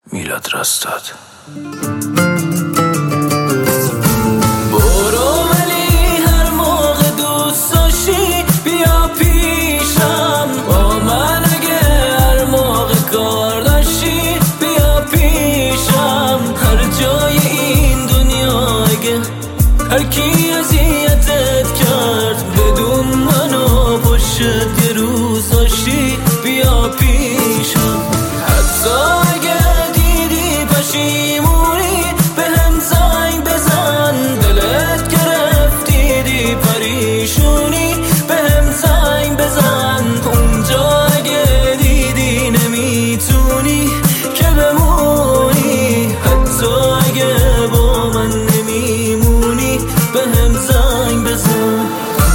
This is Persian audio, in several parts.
میلاد رستاد. برو ولی هر موقع دوست داشتی بیا پیشم، با من اگه هر موقع کار داشتی بیا پیشم. هر جای این دنیا اگه هر کی اذیتت کرد بدون منو پشت یه روز داشتی بیا پیشم. حتی اگه دیدی پشیمونی بهم زنگ بزن، دلت گرفت دیدی پریشونی بهم زنگ بزن. اونجا اگه دیدی نمیتونی که بمونی، حتی اگه با من نمیمونی بهم زنگ بزن.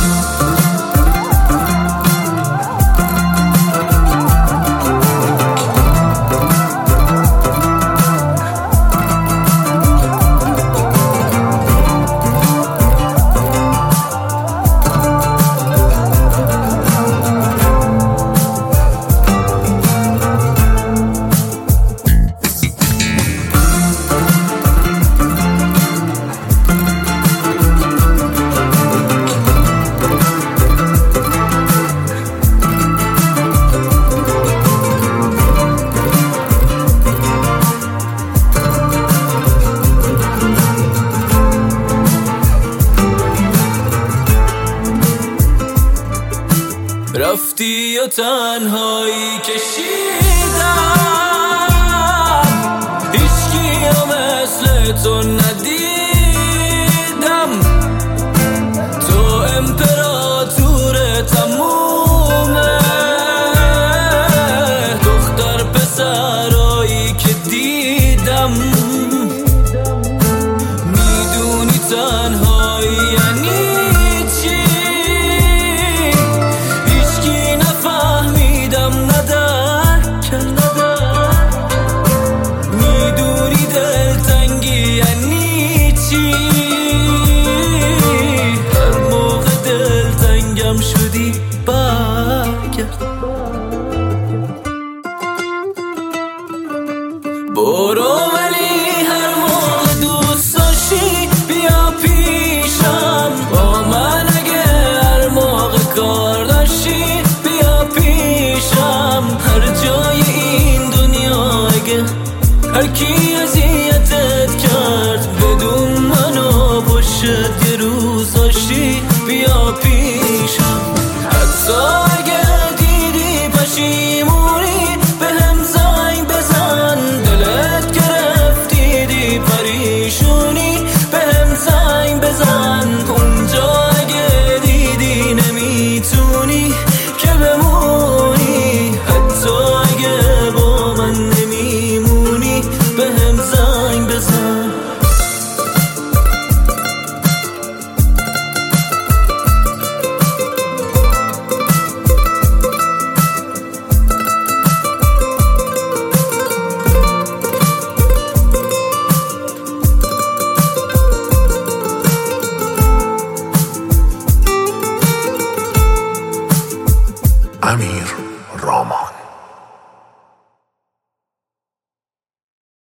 رفتی و تنهایی کشیدم، هیچکی ها مثل تو ندیدم. تو امپراتور تمومه، دختر پسرایی که دیدم. میدونی تنهایی یعنی شدی برگرد. برو ولی هر موقع دوست داشتی بیا پیشم، با من اگه هر موقع کار داشتی بیا پیشم. هر جای این دنیا اگه هر کی اذیتت کرد بدون منو پشت یه روز داشتی بیا پیشم.